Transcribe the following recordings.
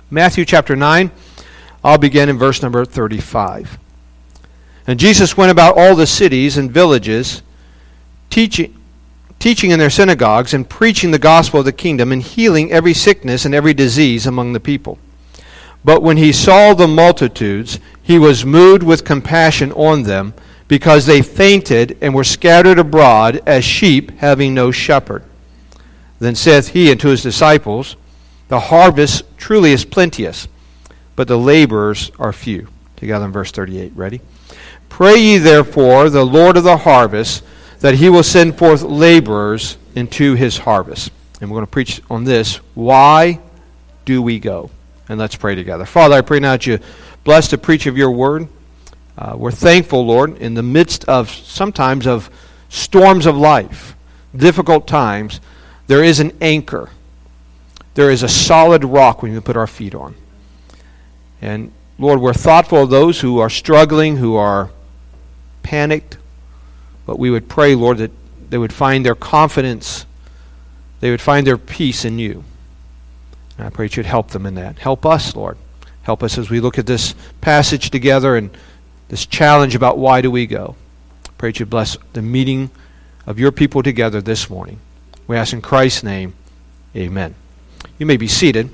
Matthew chapter 9, I'll begin in verse number 35. And Jesus went about all the cities and villages, teaching in their synagogues and preaching the gospel of the kingdom and healing every sickness and every disease among the people. But when he saw the multitudes, he was moved with compassion on them, because they fainted and were scattered abroad as sheep having no shepherd. Then saith he unto his disciples, the harvest truly is plenteous, but the laborers are few. Together in verse 38. Ready? Pray ye therefore the Lord of the harvest, that he will send forth laborers into his harvest. And we're going to preach on this. Why do we go? And let's pray together. Father, I pray now that you bless the preach of your word. We're thankful, Lord, in the midst of sometimes of storms of life, difficult times, there is an anchor. There is a solid rock we can put our feet on. And Lord, we're thoughtful of those who are struggling, who are panicked, but we would pray, Lord, that they would find their confidence, they would find their peace in you. And I pray that you'd help them in that. Help us, Lord. Help us as we look at this passage together and this challenge about why do we go. I pray that you bless the meeting of your people together this morning. We ask in Christ's name, amen. You may be seated.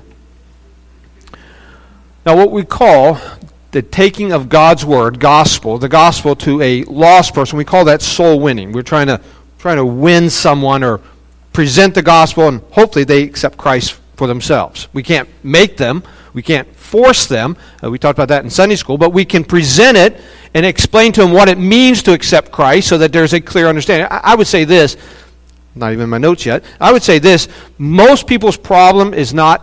Now, what we call the taking of God's word, gospel, the gospel to a lost person, we call that soul winning. We're trying to win someone or present the gospel, and hopefully they accept Christ for themselves. We can't make them. We can't force them. We talked about that in Sunday school, but we can present it and explain to them what it means to accept Christ so that there's a clear understanding. I would say this, not even in my notes yet, I would say this, most people's problem is not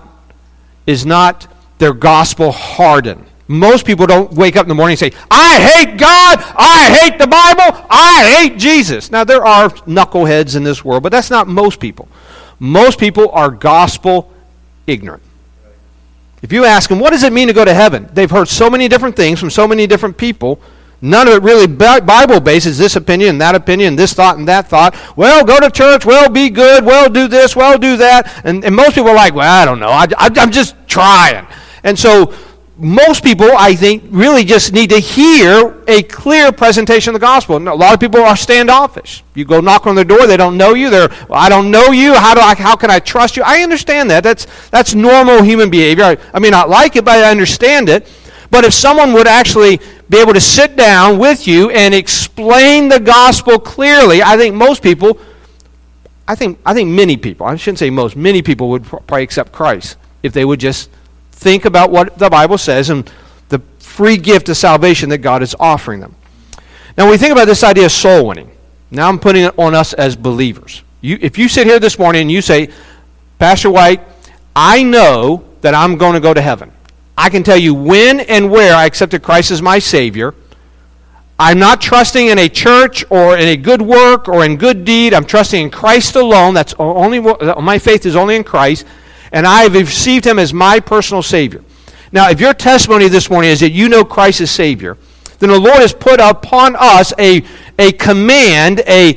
their gospel hardened. Most people don't wake up in the morning and say, I hate God, I hate the Bible, I hate Jesus. Now, there are knuckleheads in this world, but that's not most people. Most people are gospel ignorant. If you ask them, what does it mean to go to heaven? They've heard so many different things from so many different people. None of it really Bible-based. Is this opinion, this thought, and that thought. Well, go to church. Well, be good. Well, do this. Well, do that. And most people are like, well, I don't know. I'm just trying. And so most people, I think, really just need to hear a clear presentation of the gospel. And a lot of people are standoffish. You go knock on their door, they don't know you. I don't know you. How can I trust you? I understand that. That's normal human behavior. I may not like it, but I understand it. But if someone would actually be able to sit down with you and explain the gospel clearly, I think most people, I think many people, I shouldn't say most, many people would probably accept Christ if they would just think about what the Bible says and the free gift of salvation that God is offering them. Now, when we think about this idea of soul winning, now I'm putting it on us as believers. If you sit here this morning and you say, Pastor White, I know that I'm going to go to heaven. I can tell you when and where I accepted Christ as my Savior. I'm not trusting in a church or in a good work or in good deed. I'm trusting in Christ alone. That's only my faith is only in Christ. And I have received Him as my personal Savior. Now, if your testimony this morning is that you know Christ as Savior, then the Lord has put upon us a command,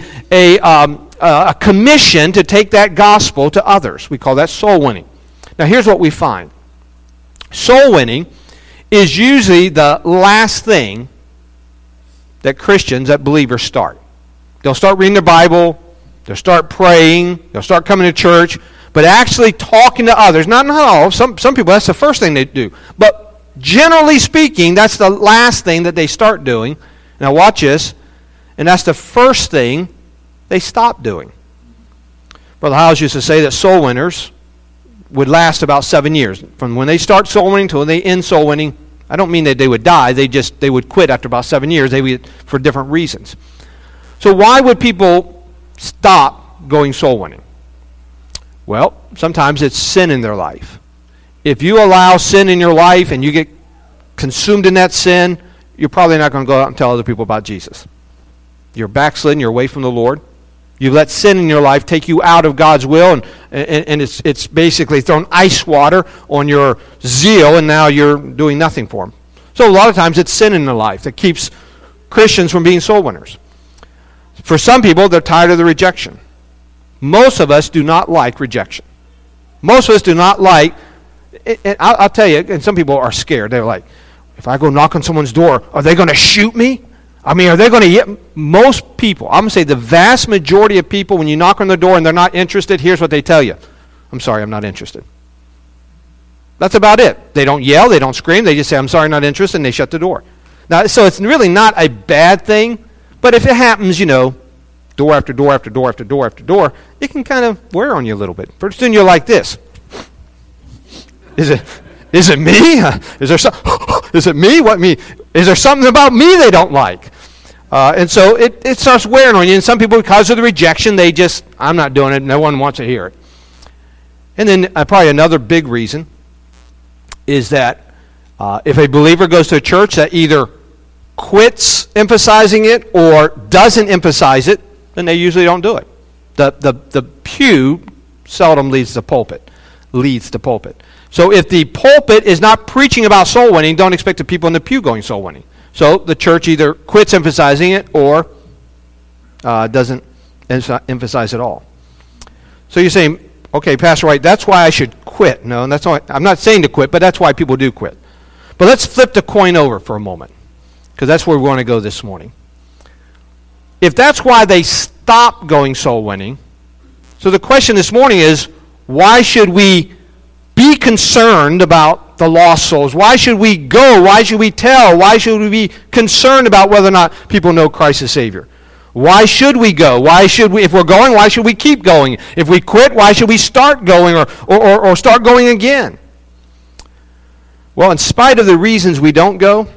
a commission to take that gospel to others. We call that soul winning. Now, here's what we find. Soul winning is usually the last thing that Christians, that believers start. They'll start reading their Bible, they'll start praying, they'll start coming to church, but actually talking to others, not all, some people, that's the first thing they do. But generally speaking, that's the last thing that they start doing. Now watch this, and that's the first thing they stop doing. Brother Hiles used to say that soul winners would last about 7 years. From when they start soul winning to when they end soul winning, I don't mean that they would die, they would quit after about 7 years, they would, for different reasons. So why would people stop going soul winning? Well, sometimes it's sin in their life. If you allow sin in your life and you get consumed in that sin, you're probably not going to go out and tell other people about Jesus. You're backslidden, you're away from the Lord. You've let sin in your life take you out of God's will, and it's basically thrown ice water on your zeal, and now you're doing nothing for Him. So a lot of times it's sin in their life that keeps Christians from being soul winners. For some people, they're tired of the rejection. Most of us do not like rejection. Most of us do not like, And I'll tell you, and some people are scared. They're like, if I go knock on someone's door, are they going to shoot me? I mean, are they going to... Most people, I'm going to say the vast majority of people, when you knock on the door and they're not interested, here's what they tell you. I'm sorry, I'm not interested. That's about it. They don't yell, they don't scream, they just say, I'm sorry, not interested, and they shut the door. Now, so it's really not a bad thing, but if it happens, door after door after door after door after door, it can kind of wear on you a little bit. Pretty soon you're like this. Is it me? Is it me? What me? Is there something about me they don't like? And so it starts wearing on you. And some people, because of the rejection, they just, I'm not doing it. No one wants to hear it. And then probably another big reason is that if a believer goes to a church that either quits emphasizing it or doesn't emphasize it, then they usually don't do it. The pew seldom leads the pulpit. So if the pulpit is not preaching about soul winning, don't expect the people in the pew going soul winning. So the church either quits emphasizing it or doesn't emphasize it all. So you're saying, okay, Pastor White, that's why I should quit. No, that's not, I'm not saying to quit, but that's why people do quit. But let's flip the coin over for a moment, because that's where we want to go this morning. If that's why they stop going soul winning, so the question this morning is, why should we be concerned about the lost souls? Why should we go? Why should we tell? Why should we be concerned about whether or not people know Christ as Savior? Why should we go? Why should we, if we're going, why should we keep going? If we quit, why should we start going or start going again? Well, in spite of the reasons we don't go,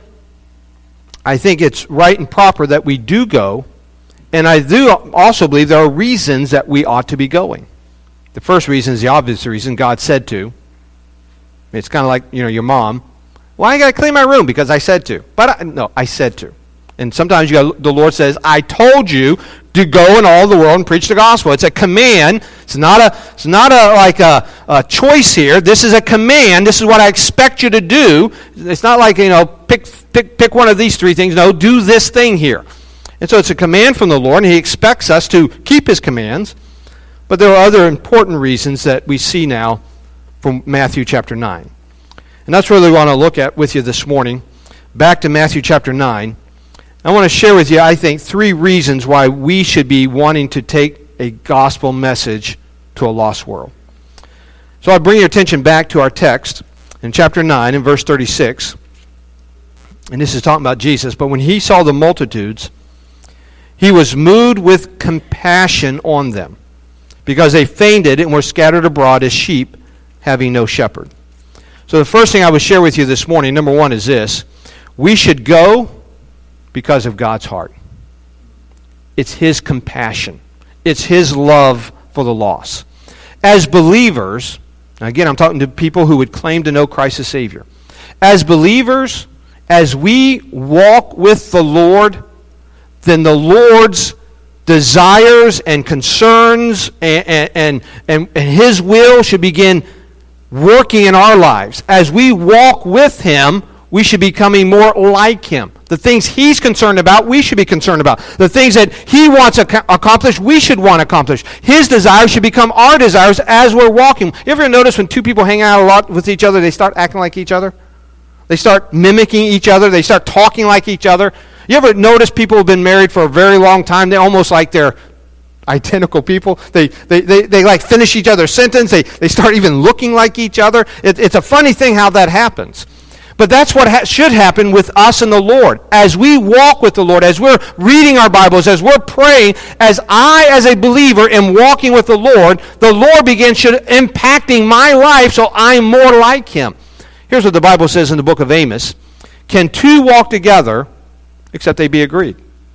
I think it's right and proper that we do go, and I do also believe there are reasons that we ought to be going. The first reason is the obvious reason. God said to. It's kind of like, your mom. Well, I got to clean my room because I said to. But I said to. And sometimes the Lord says, I told you to go in all the world and preach the gospel. It's a command. It's not a choice here. This is a command. This is what I expect you to do. It's not like, pick one of these three things. No, do this thing here. And so it's a command from the Lord, and He expects us to keep His commands. But there are other important reasons that we see now from Matthew chapter 9. And that's what we want to look at with you this morning. Back to Matthew chapter 9. I want to share with you, I think, 3 reasons why we should be wanting to take a gospel message to a lost world. So I bring your attention back to our text in chapter 9 in verse 36. And this is talking about Jesus. But when He saw the multitudes, He was moved with compassion on them, because they fainted and were scattered abroad as sheep, having no shepherd. So the first thing I would share with you this morning, number 1, is this. We should go because of God's heart. It's His compassion. It's His love for the lost. As believers, now again, I'm talking to people who would claim to know Christ as Savior. As believers, as we walk with the Lord, then the Lord's desires and concerns and His will should begin working in our lives. As we walk with Him, we should be becoming more like Him. The things He's concerned about, we should be concerned about. The things that He wants accomplished, we should want accomplished. His desires should become our desires as we're walking. You ever notice when two people hang out a lot with each other, they start acting like each other? They start mimicking each other. They start talking like each other. You ever notice people who have been married for a very long time, they're almost like they're identical people. They like finish each other's sentence. They start even looking like each other. It's a funny thing how that happens. But that's what should happen with us and the Lord. As we walk with the Lord, as we're reading our Bibles, as we're praying, as a believer, am walking with the Lord begins impacting my life so I'm more like Him. Here's what the Bible says in the book of Amos. Can two walk together except they be agreed?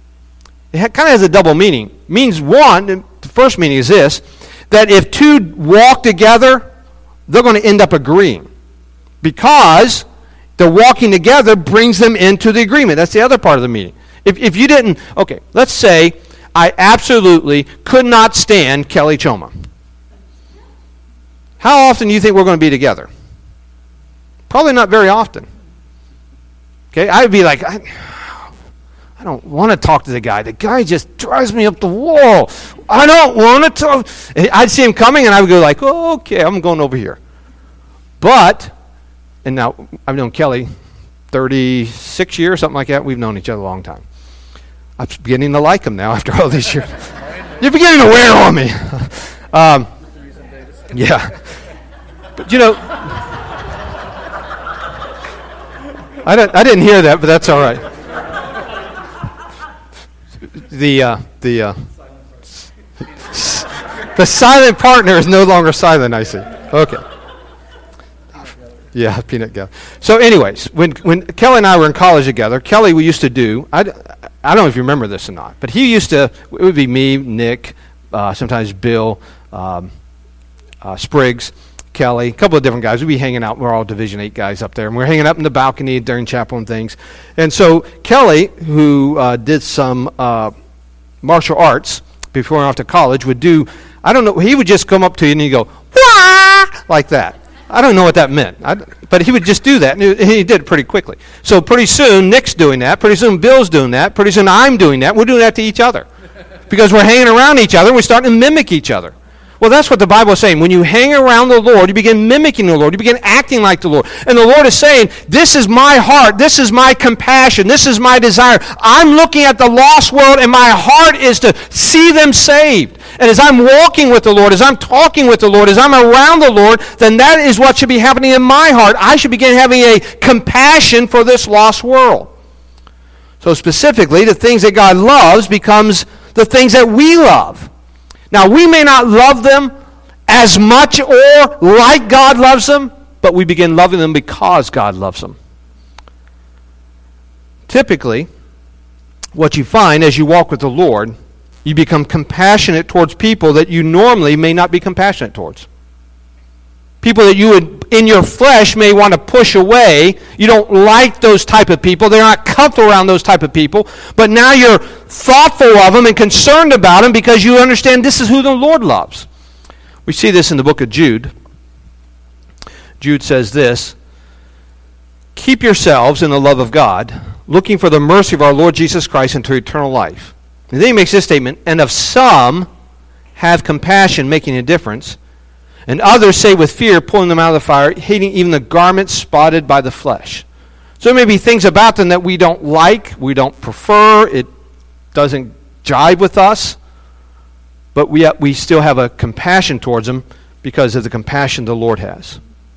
It kind of has a double meaning. It means one, the first meaning is this, that if two walk together, they're going to end up agreeing. Because the walking together brings them into the agreement. That's the other part of the meaning. If you didn't, okay, let's say I absolutely could not stand Kelly Choma. How often do you think we're going to be together? Probably not very often. Okay, I'd be like, I don't want to talk to the guy. The guy just drives me up the wall. I don't want to talk. I'd see him coming, and I would go like, oh, okay, I'm going over here. But, and now I've known Kelly 36 years, something like that. We've known each other a long time. I'm beginning to like him now after all these years. You're beginning to wear on me. Yeah. But I didn't hear that, but that's all right. The silent partner is no longer silent, I see. Okay. Yeah, peanut gallery. So anyways, when Kelly and I were in college together, Kelly, we used to do, I don't know if you remember this or not, but it would be me, Nick, sometimes Bill, Spriggs, Kelly, a couple of different guys. We'd be hanging out. We're all Division 8 guys up there, and we're hanging up in the balcony during chapel and things. And so Kelly, who did some martial arts before he went off to college, would do, I don't know, he would just come up to you and he'd go, wah! Like that. I don't know what that meant, but he would just do that, and he did it pretty quickly. So pretty soon, Nick's doing that. Pretty soon, Bill's doing that. Pretty soon, I'm doing that. We're doing that to each other because we're hanging around each other, and we're starting to mimic each other. Well, that's what the Bible is saying. When you hang around the Lord, you begin mimicking the Lord. You begin acting like the Lord. And the Lord is saying, this is my heart. This is my compassion. This is my desire. I'm looking at the lost world, and my heart is to see them saved. And as I'm walking with the Lord, as I'm talking with the Lord, as I'm around the Lord, then that is what should be happening in my heart. I should begin having a compassion for this lost world. So specifically, the things that God loves becomes the things that we love. Now, we may not love them as much or like God loves them, but we begin loving them because God loves them. Typically, what you find as you walk with the Lord, you become compassionate towards people that you normally may not be compassionate towards. People that you would, in your flesh, may want to push away. You don't like those type of people. They're not comfortable around those type of people. But now you're thoughtful of them and concerned about them because you understand this is who the Lord loves. We see this in the book of Jude. Jude says this, keep yourselves in the love of God, looking for the mercy of our Lord Jesus Christ into eternal life. And then he makes this statement, and of some have compassion, making a difference, and others say with fear, pulling them out of the fire, hating even the garments spotted by the flesh. So there may be things about them that we don't like, we don't prefer, it doesn't jive with us, but we still have a compassion towards them because of the compassion the Lord has.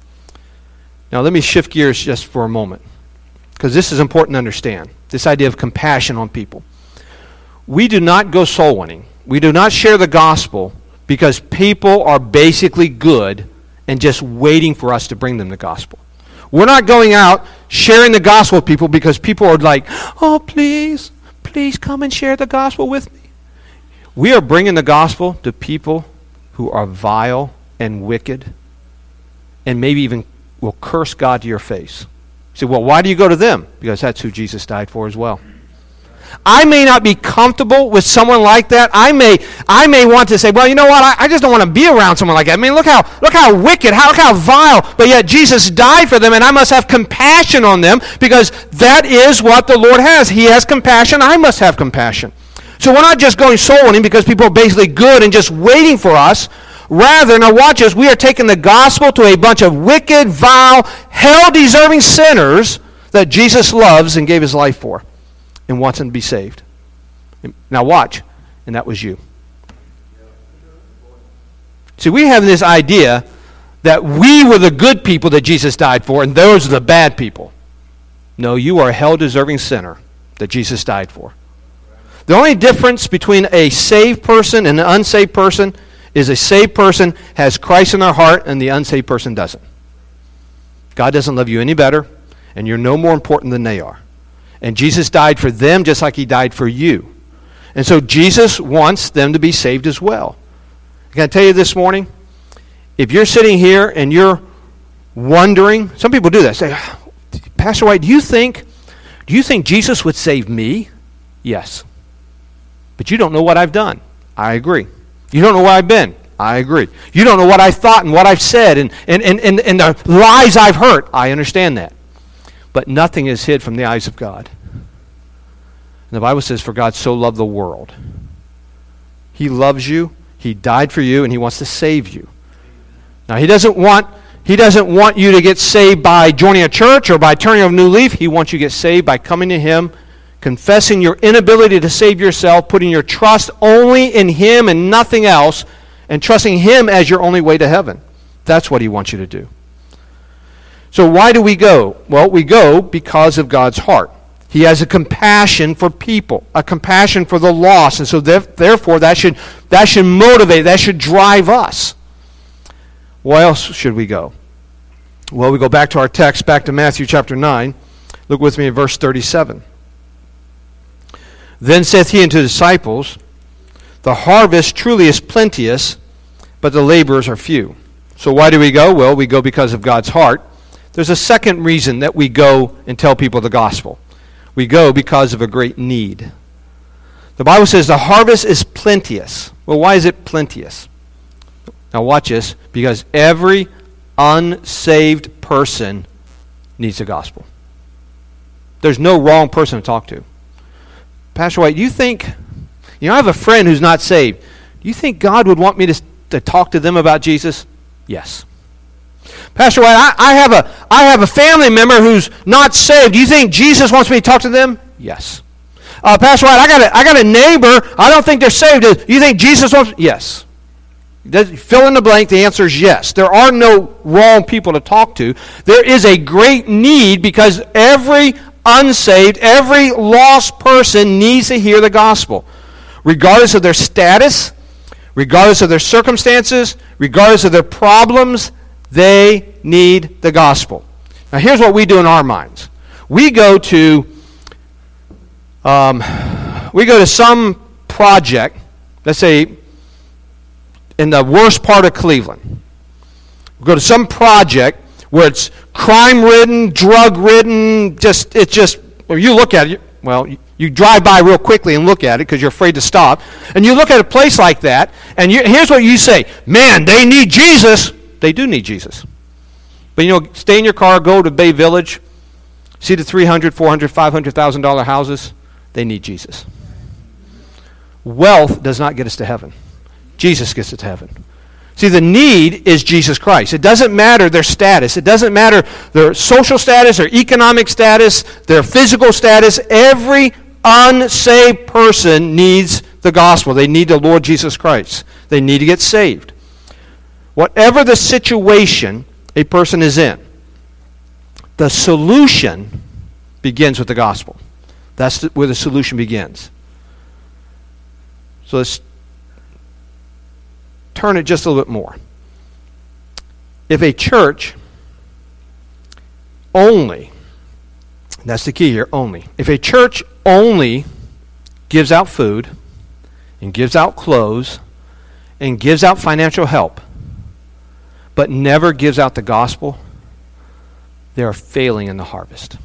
Now let me shift gears just for a moment, because this is important to understand, this idea of compassion on people. We do not go soul winning. We do not share the gospel because people are basically good and just waiting for us to bring them the gospel. We're not going out sharing the gospel with people because people are like, oh, please come and share the gospel with me. We are bringing the gospel to people who are vile and wicked and maybe even will curse God to your face. You say, well, why do you go to them? Because that's who Jesus died for as well. I may not be comfortable with someone like that. I may want to say, well, you know what? I just don't want to be around someone like that. I mean, look how wicked, look how vile. But yet Jesus died for them, and I must have compassion on them because that is what the Lord has. He has compassion. I must have compassion. So we're not just going soul winning because people are basically good and just waiting for us. Rather, now watch us, we are taking the gospel to a bunch of wicked, vile, hell-deserving sinners that Jesus loves and gave his life for and wants them to be saved. Now watch, and that was you. See, we have this idea that we were the good people that Jesus died for, and those are the bad people. No, you are a hell-deserving sinner that Jesus died for. The only difference between a saved person and an unsaved person is a saved person has Christ in their heart and the unsaved person doesn't. God doesn't love you any better, and you're no more important than they are. And Jesus died for them just like he died for you. And so Jesus wants them to be saved as well. Can I tell you this morning? If you're sitting here and you're wondering, some people do that, say, Pastor White, do you think Jesus would save me? Yes. But you don't know what I've done. I agree. You don't know where I've been. I agree. You don't know what I've thought and what I've said and the lies I've heard. I understand that. But nothing is hid from the eyes of God. And the Bible says, for God so loved the world. He loves you. He died for you, and he wants to save you. Now, he doesn't want He doesn't want you to get saved by joining a church or by turning a new leaf. He wants you to get saved by coming to Him, confessing your inability to save yourself, putting your trust only in Him and nothing else, and trusting Him as your only way to heaven. That's what He wants you to do. So why do we go? Well, we go because of God's heart. He has a compassion for people, a compassion for the lost, and so therefore that should motivate, that should drive us. Why else should we go? Well, we go back to our text, back to Matthew chapter 9. Look with me at verse 37. Then saith he unto the disciples, the harvest truly is plenteous, but the laborers are few. So why do we go? Well, we go because of God's heart. There's a second reason that we go and tell people the gospel. We go because of a great need. The Bible says the harvest is plenteous. Well, why is it plenteous? Now watch this, because every unsaved person needs the gospel. There's no wrong person to talk to. Pastor White, do you think, I have a friend who's not saved. Do you think God would want me to talk to them about Jesus? Yes. Pastor White, I have a family member who's not saved. Do you think Jesus wants me to talk to them? Yes. Pastor White, I got a neighbor. I don't think they're saved. Do you think Jesus wants? Yes. Fill in the blank. The answer is yes. There are no wrong people to talk to. There is a great need because every unsaved, every lost person needs to hear the gospel, regardless of their status, regardless of their circumstances, regardless of their problems. They need the gospel. Now, here's what we do in our minds. We go to some project, let's say in the worst part of Cleveland. We go to some project where it's crime-ridden, drug-ridden, you look at it, you drive by real quickly and look at it because you're afraid to stop, and you look at a place like that, and here's what you say, man, they need Jesus. They do need Jesus. But stay in your car, go to Bay Village, see the $300,000, $400,000, $500,000 houses. They need Jesus. Wealth does not get us to heaven. Jesus gets us to heaven. See, the need is Jesus Christ. It doesn't matter their status. It doesn't matter their social status, their economic status, their physical status. Every unsaved person needs the gospel. They need the Lord Jesus Christ. They need to get saved. Whatever the situation a person is in, the solution begins with the gospel. That's where the solution begins. So let's turn it just a little bit more. If a church only, that's the key here, only. If a church only gives out food and gives out clothes and gives out financial help, but never gives out the gospel, they are failing in the harvest.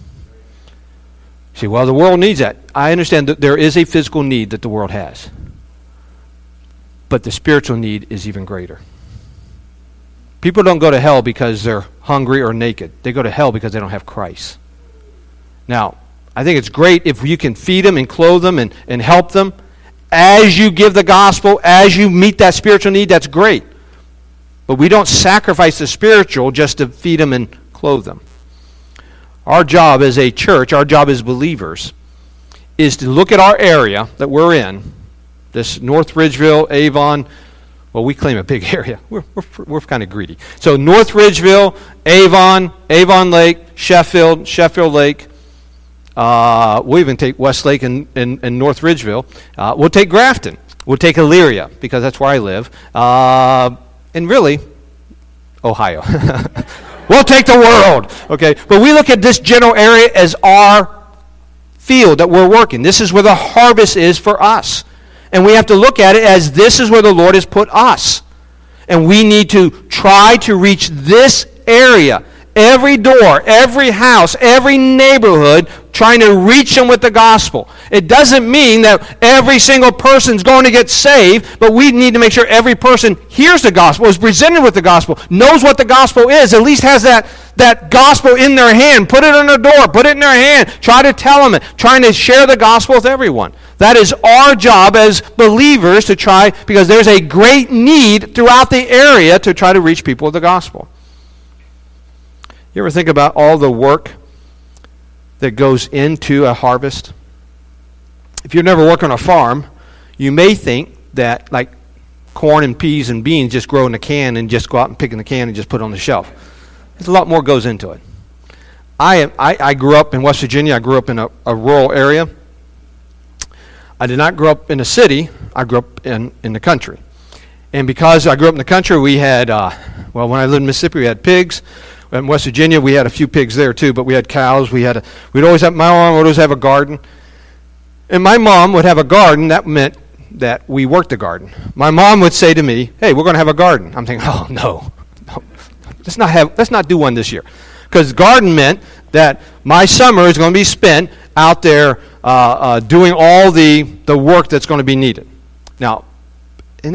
See, well, the world needs that. I understand that there is a physical need that the world has. But the spiritual need is even greater. People don't go to hell because they're hungry or naked. They go to hell because they don't have Christ. Now, I think it's great if you can feed them and clothe them and help them. As you give the gospel, as you meet that spiritual need, that's great. But we don't sacrifice the spiritual just to feed them and clothe them. Our job as a church, our job as believers, is to look at our area that we're in, this North Ridgeville, Avon. Well, we claim a big area. We're kind of greedy. So North Ridgeville, Avon Lake, Sheffield Lake. We'll even take Westlake and North Ridgeville. We'll take Grafton. We'll take Elyria, because that's where I live. And really, Ohio. We'll take the world. Okay, but we look at this general area as our field that we're working. This is where the harvest is for us. And we have to look at it as this is where the Lord has put us. And we need to try to reach this area. Every door, every house, every neighborhood, trying to reach them with the gospel. It doesn't mean that every single person's going to get saved, but we need to make sure every person hears the gospel, is presented with the gospel, knows what the gospel is, at least has that gospel in their hand. Put it on their door, put it in their hand, try to tell them it, trying to share the gospel with everyone. That is our job as believers to try, because there's a great need throughout the area to try to reach people with the gospel. You ever think about all the work that goes into a harvest? If you've never worked on a farm, you may think that like corn and peas and beans just grow in a can and just go out and pick in the can and just put it on the shelf. There's a lot more goes into it. I grew up in West Virginia. I grew up in a rural area. I did not grow up in a city. I grew up in the country. And because I grew up in the country, we had, when I lived in Mississippi, we had pigs. In West Virginia, we had a few pigs there too, but we had cows. My mom would always have a garden. And my mom would have a garden. That meant that we worked the garden. My mom would say to me, "Hey, we're going to have a garden." I'm thinking, "Oh, no. Let's not do one this year." Because garden meant that my summer is going to be spent out there doing all the work that's going to be needed. Now, and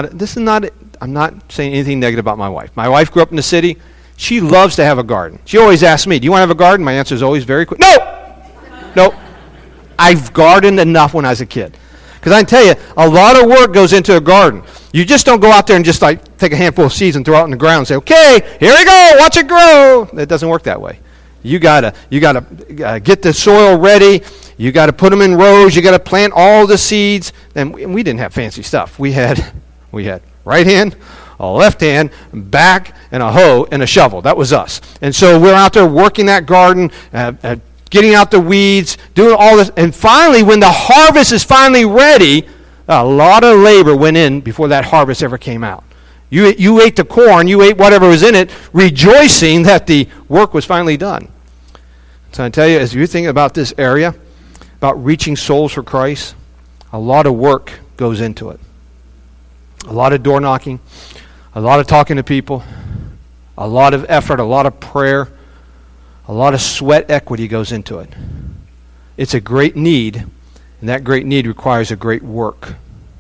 I'm not saying anything negative about my wife. My wife grew up in the city. She loves to have a garden. She always asks me, "Do you want to have a garden?" My answer is always very quick, "No." I've gardened enough when I was a kid. Because I can tell you, a lot of work goes into a garden. You just don't go out there and just like take a handful of seeds and throw it out in the ground and say, "Okay, here we go, watch it grow." It doesn't work that way. You gotta get the soil ready. You got to put them in rows. You got to plant all the seeds. And we didn't have fancy stuff. We had right hand, a left hand, back, and a hoe and a shovel. That was us. And so we're out there working that garden, getting out the weeds, doing all this. And finally, when the harvest is finally ready, a lot of labor went in before that harvest ever came out. You ate the corn, you ate whatever was in it, rejoicing that the work was finally done. So I tell you, as you think about this area, about reaching souls for Christ, a lot of work goes into it. A lot of door knocking, a lot of talking to people, a lot of effort, a lot of prayer, a lot of sweat equity goes into it. It's a great need, and that great need requires a great work.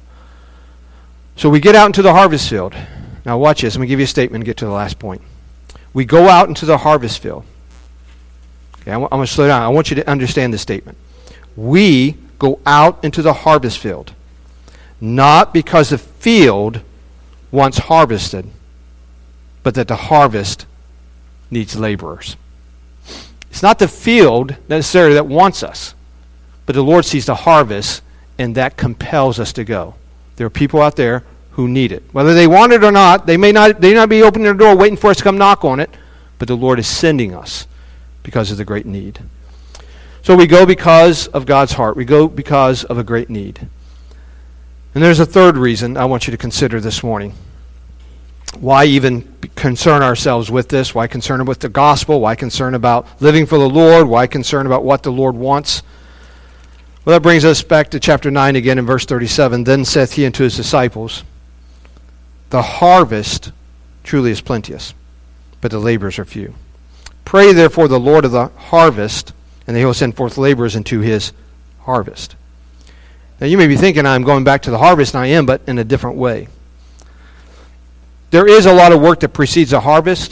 So we get out into the harvest field. Now watch this. Let me give you a statement and get to the last point. We go out into the harvest field. Okay, I'm going to slow down. I want you to understand this statement. We go out into the harvest field, not because the field wants harvested, but that the harvest needs laborers. It's not the field necessarily that wants us, but the Lord sees the harvest, and that compels us to go. There are people out there who need it. Whether they want it or not, they may not be opening their door waiting for us to come knock on it, but the Lord is sending us because of the great need. So we go because of God's heart. We go because of a great need. And there's a third reason I want you to consider this morning. Why even concern ourselves with this? Why concern with the gospel? Why concern about living for the Lord? Why concern about what the Lord wants? Well, that brings us back to chapter 9 again in verse 37. Then saith he unto his disciples, the harvest truly is plenteous, but the laborers are few. Pray therefore the Lord of the harvest, and that he will send forth laborers into his harvest. Now you may be thinking I'm going back to the harvest, and I am, but in a different way. There is a lot of work that precedes a harvest,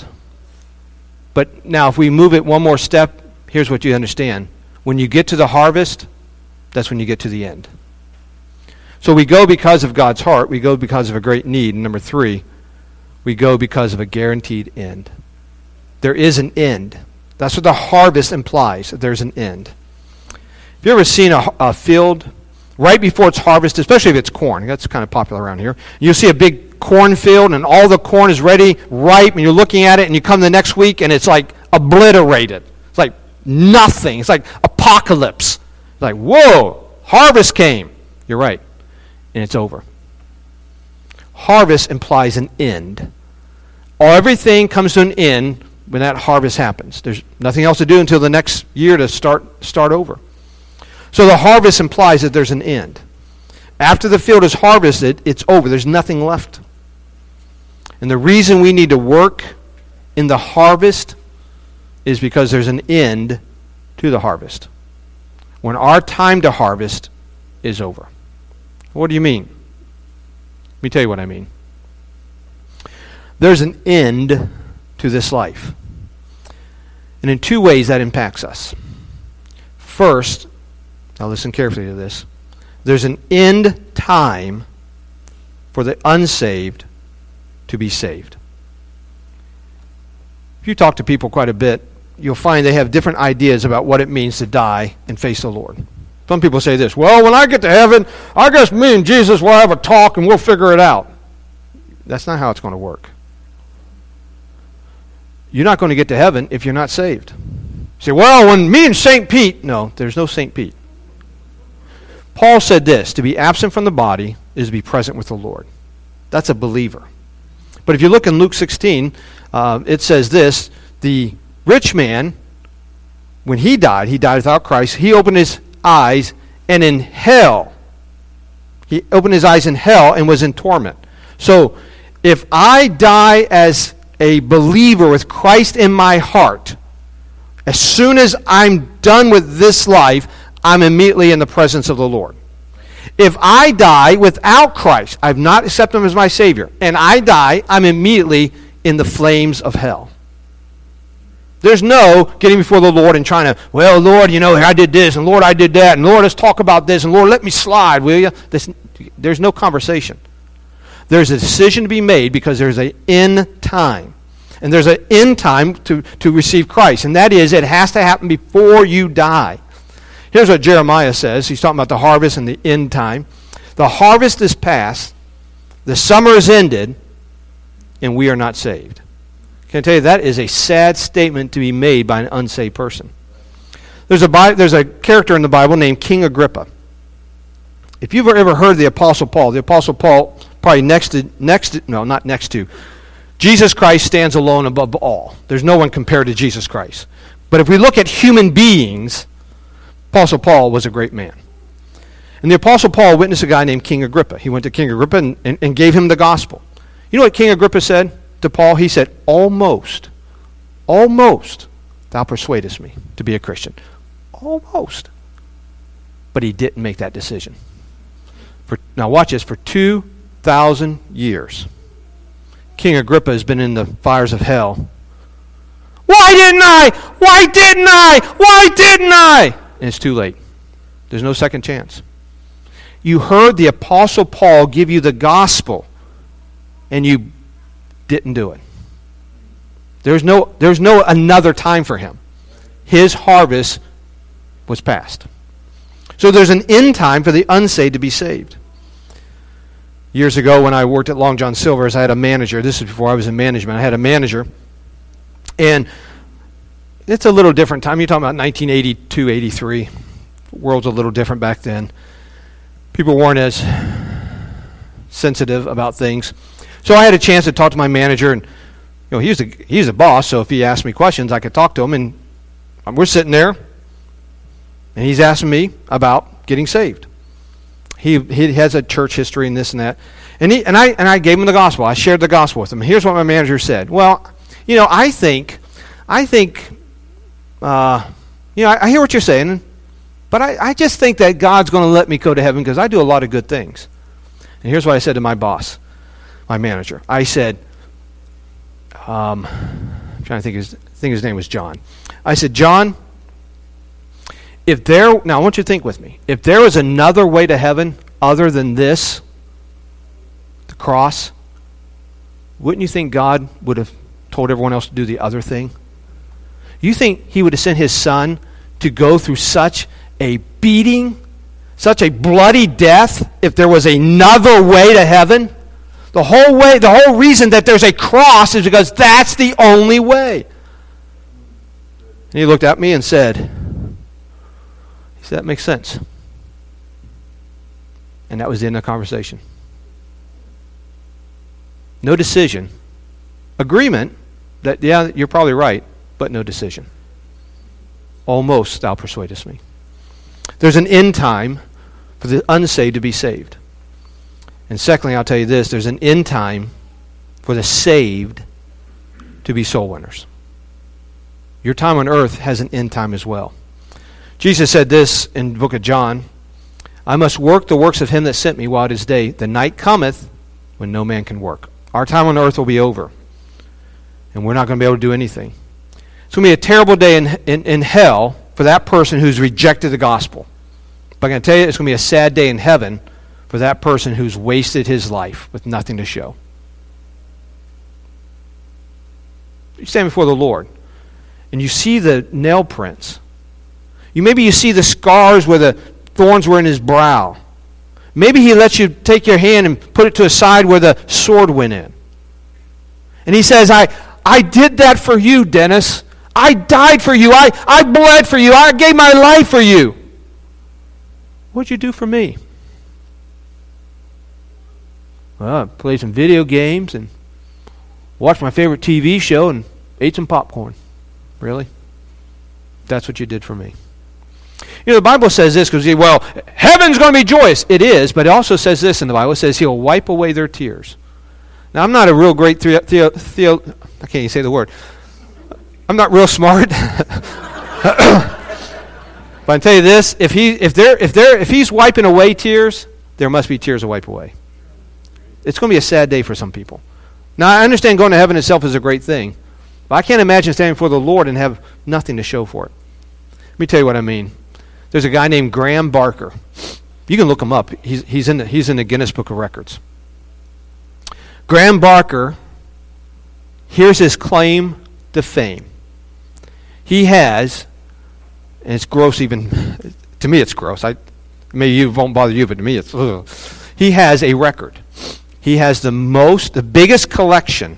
but now if we move it one more step, here's what you understand. When you get to the harvest, that's when you get to the end. So we go because of God's heart. We go because of a great need. And number 3, we go because of a guaranteed end. There is an end. That's what the harvest implies, that there's an end. Have you ever seen a field right before it's harvested, especially if it's corn? That's kind of popular around here. You'll see a big cornfield and all the corn is ready, ripe, and you're looking at it, and you come the next week and it's like obliterated. It's like nothing. It's like apocalypse. It's like, whoa, harvest came. You're right. And it's over. Harvest implies an end. Everything comes to an end when that harvest happens. There's nothing else to do until the next year to start over. So the harvest implies that there's an end. After the field is harvested, it's over. There's nothing left. And the reason we need to work in the harvest is because there's an end to the harvest. When our time to harvest is over. What do you mean? Let me tell you what I mean. There's an end to this life. And in 2 ways that impacts us. First, now listen carefully to this. There's an end time for the unsaved to be saved. If you talk to people quite a bit, you'll find they have different ideas about what it means to die and face the Lord. Some people say this, well, when I get to heaven, I guess me and Jesus will have a talk and we'll figure it out. That's not how it's going to work. You're not going to get to heaven if you're not saved. You say, well, when me and St. Pete, no, there's no St. Pete. Paul said this, to be absent from the body is to be present with the Lord. That's a believer. But if you look in Luke 16, it says this, the rich man, when he died without Christ, he opened his eyes and in hell, he opened his eyes in hell and was in torment. So if I die as a believer with Christ in my heart, as soon as I'm done with this life, I'm immediately in the presence of the Lord. If I die without Christ, I've not accepted him as my Savior, and I die, I'm immediately in the flames of hell. There's no getting before the Lord and trying to, well, Lord, I did this, and Lord, I did that, and Lord, let's talk about this, and Lord, let me slide, will you? There's no conversation. There's a decision to be made because there's an end time. And there's an end time to receive Christ, and that is it has to happen before you die. Here's what Jeremiah says. He's talking about the harvest and the end time. The harvest is past, the summer is ended, and we are not saved. Can I tell you, that is a sad statement to be made by an unsaved person. There's a character in the Bible named King Agrippa. If you've ever heard the Apostle Paul probably not next to, Jesus Christ stands alone above all. There's no one compared to Jesus Christ. But if we look at human beings, Apostle Paul was a great man. And the Apostle Paul witnessed a guy named King Agrippa. He went to King Agrippa and gave him the gospel. You know what King Agrippa said to Paul? He said, almost, thou persuadest me to be a Christian. Almost. But he didn't make that decision. Now watch this, for 2,000 years. King Agrippa has been in the fires of hell. Why didn't I? Why didn't I? Why didn't I? And it's too late. There's no second chance. You heard the Apostle Paul give you the gospel, and you didn't do it. There's no another time for him. His harvest was past. So there's an end time for the unsaved to be saved. Years ago when I worked at Long John Silver's, I had a manager. This is before I was in management. I had a manager. And it's a little different time. You're talking about 1982, 83. The world's a little different back then. People weren't as sensitive about things. So I had a chance to talk to my manager. And he's the boss, so if he asked me questions, I could talk to him. And we're sitting there, and he's asking me about getting saved. He has a church history and this and that. And I gave him the gospel. I shared the gospel with him. Here's what my manager said. Well, I hear what you're saying, but I just think that God's going to let me go to heaven because I do a lot of good things. And here's what I said to my boss, my manager. I said, I'm trying to think his name was John. I said, John, now I want you to think with me. If there was another way to heaven other than this, the cross, wouldn't you think God would have told everyone else to do the other thing? You think he would have sent his son to go through such a beating, such a bloody death, if there was another way to heaven? The whole reason that there's a cross is because that's the only way. And he looked at me and said, that makes sense. And that was the end of the conversation. No decision. Agreement that, yeah, you're probably right, but no decision. Almost thou persuadest me. There's an end time for the unsaved to be saved. And secondly, I'll tell you this, there's an end time for the saved to be soul winners. Your time on earth has an end time as well. Jesus said this in the book of John, I must work the works of him that sent me while it is day. The night cometh when no man can work. Our time on earth will be over. And we're not going to be able to do anything. It's going to be a terrible day in hell for that person who's rejected the gospel. But I'm going to tell you, it's going to be a sad day in heaven for that person who's wasted his life with nothing to show. You stand before the Lord, and you see the nail prints. Maybe you see the scars where the thorns were in his brow. Maybe he lets you take your hand and put it to a side where the sword went in. And he says, I did that for you, Dennis. I died for you. I bled for you. I gave my life for you. What'd you do for me? Well, I played some video games and watched my favorite TV show and ate some popcorn. Really? That's what you did for me. The Bible says this because, well, heaven's going to be joyous. It is, but it also says this in the Bible. It says he'll wipe away their tears. Now, I'm not a real great I can't even say the word. I'm not real smart. But I tell you this, if he's wiping away tears, there must be tears to wipe away. It's going to be a sad day for some people. Now, I understand going to heaven itself is a great thing, but I can't imagine standing before the Lord and have nothing to show for it. Let me tell you what I mean. There's a guy named Graham Barker. You can look him up. He's in the Guinness Book of Records. Graham Barker, here's his claim to fame. He has, and it's gross even, to me it's gross. Maybe it won't bother you, but to me it's, ugh. He has a record. He has the biggest collection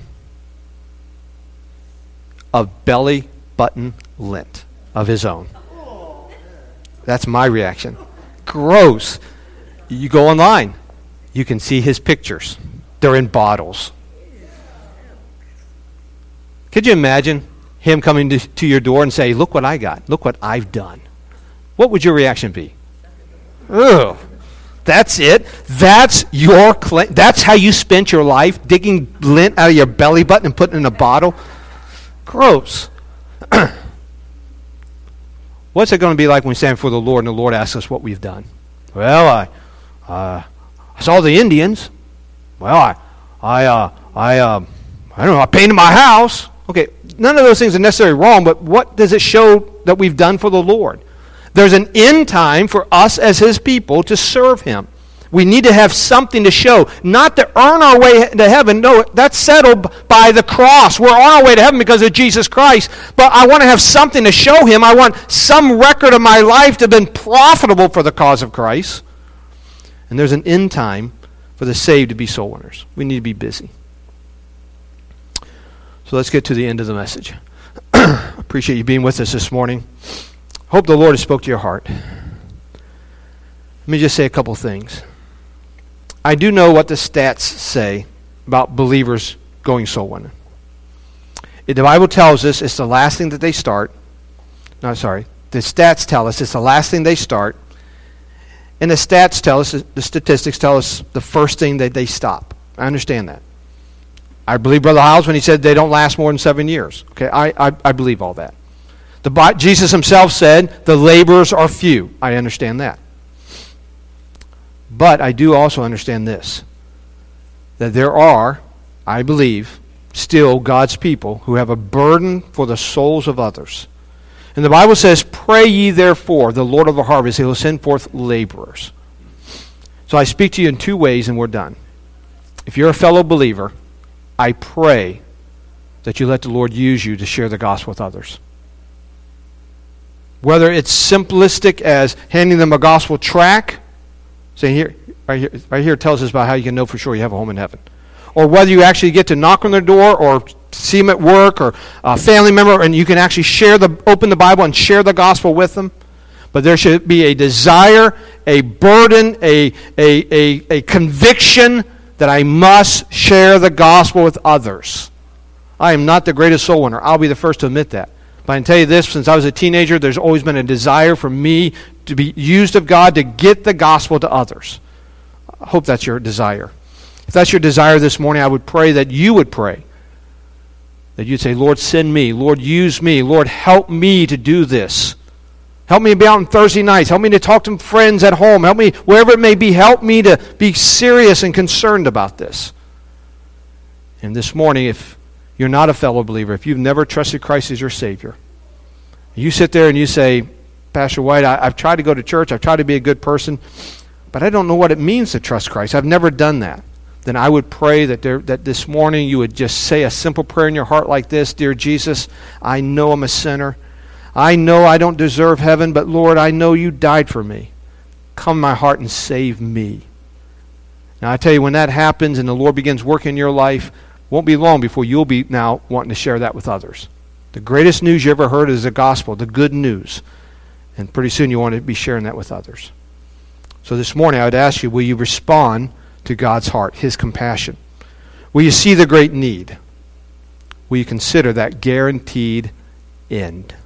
of belly button lint of his own. That's my reaction. Gross. You go online. You can see his pictures. They're in bottles. Could you imagine him coming to your door and say, look what I got. Look what I've done. What would your reaction be? Ugh. That's it? That's your claim? That's how you spent your life, digging lint out of your belly button and putting it in a bottle? Gross. What's it going to be like when we stand before the Lord and the Lord asks us what we've done? Well, I saw the Indians. Well, I don't know, I painted my house. Okay, none of those things are necessarily wrong, but what does it show that we've done for the Lord? There's an end time for us as his people to serve him. We need to have something to show, not to earn our way to heaven. No, that's settled by the cross. We're on our way to heaven because of Jesus Christ. But I want to have something to show him. I want some record of my life to have been profitable for the cause of Christ. And there's an end time for the saved to be soul winners. We need to be busy. So let's get to the end of the message. Appreciate you being with us this morning. Hope the Lord has spoke to your heart. Let me just say a couple things. I do know what the stats say about believers going soul winning. The Bible tells us it's the last thing that they start. No, sorry. The stats tell us it's the last thing they start. And the stats tell us, the statistics tell us the first thing that they stop. I understand that. I believe Brother Hiles when he said they don't last more than 7 years. Okay, I believe all that. Jesus himself said the laborers are few. I understand that. But I do also understand this, that there are, I believe, still God's people who have a burden for the souls of others. And the Bible says, pray ye therefore, the Lord of the harvest, he will send forth laborers. So I speak to you in two ways and we're done. If you're a fellow believer, I pray that you let the Lord use you to share the gospel with others. Whether it's simplistic as handing them a gospel tract, saying here, right here tells us about how you can know for sure you have a home in heaven. Or whether you actually get to knock on their door or see them at work or a family member and you can actually open the Bible and share the gospel with them. But there should be a desire, a burden, a conviction that I must share the gospel with others. I am not the greatest soul winner. I'll be the first to admit that. But I can tell you this, since I was a teenager, there's always been a desire for me to be used of God to get the gospel to others. I hope that's your desire. If that's your desire this morning, I would pray that you would pray. That you'd say, Lord, send me. Lord, use me. Lord, help me to do this. Help me to be out on Thursday nights. Help me to talk to friends at home. Help me, wherever it may be, help me to be serious and concerned about this. And this morning, if you're not a fellow believer, if you've never trusted Christ as your Savior, you sit there and you say, Pastor White, I've tried to go to church, I've tried to be a good person, but I don't know what it means to trust Christ. I've never done that. then I would pray that this morning you would just say a simple prayer in your heart like this: Dear Jesus, I know I'm a sinner. I know I don't deserve heaven, but Lord, I know you died for me. Come in my heart and save me. Now I tell you, when that happens and the Lord begins working in your life, it won't be long before you'll be now wanting to share that with others. The greatest news you ever heard is the gospel, the good news. And pretty soon you want to be sharing that with others. So this morning I would ask you, will you respond to God's heart, His compassion? Will you see the great need? Will you consider that guaranteed end?